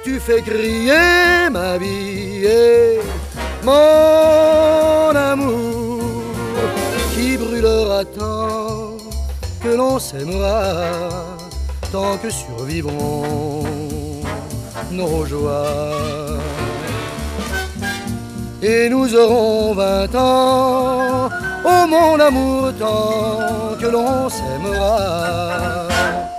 tu fais crier ma vie et mon amour qui brûlera tant que l'on s'aimera tant que survivront nos joies. Et nous aurons 20 ans, oh mon amour, tant que l'on s'aimera.